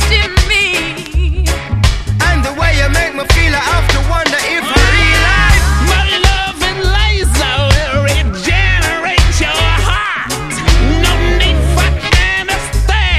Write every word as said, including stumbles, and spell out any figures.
in me. And the way you make me feel, I have to wonder if